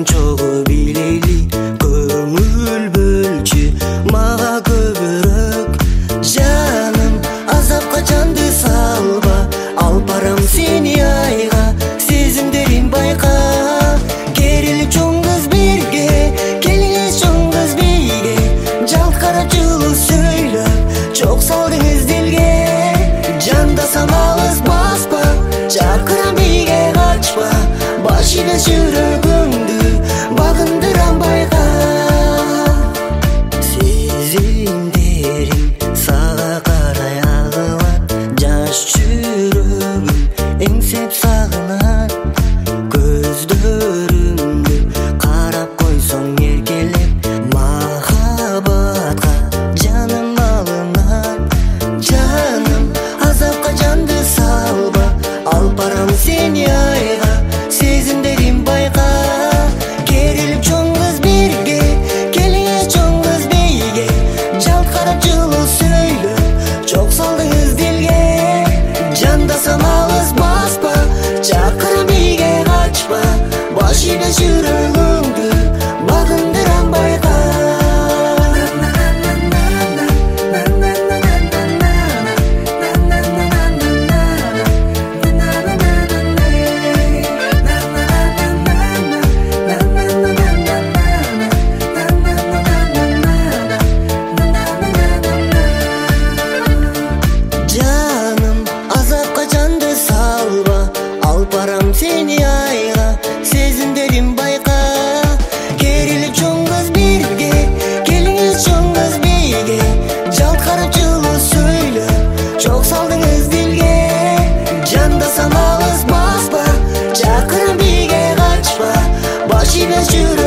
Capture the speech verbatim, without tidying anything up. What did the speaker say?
чогуу билейли, көңүл бөлчү мага көбүрөөк. Жаным, азапка жанды салба, алып барам сени айга, сезимдерим байка. Керилип чоң кыз бирге, келиңиз чоң кыз бийге, жалт карап жылуу сүйлөп, чок салдыңыз дилге. Жандасам алыс баспа, чакырам бийге качпа, баш ийбес жүрөгүңдү багындырам байка. Сезимдерим сага карай агылат, жаш жүрөгүм эңсеп сагынат. Көздөрүмдү карап койсоң эркелеп, махабатка жаным алынат. Жаным, азапка жанды салба, алып барам сени айга, сезимдерим байка. Керилип чоң кыз бирге, келиңиз чоң кыз бийге, жалт карап жылуу сүйлөп, чок салдыңыз дилге. Жандасам алыс баспа, чакырам бийге качпа, баш ийбес жүрөгүңдү багындырам байка. Жаным, азапка жанды салба, алып барам сени айга, сезимдерим байка. Керилип чоң кыз бирге, келиңиз чоң кыз бийге, жалт карап жылуу сүйлөп, чок салдыңыз дилге. Жандасам алыс баспа, чакырам бийге качпа, баш ийбес жүрөгүңдү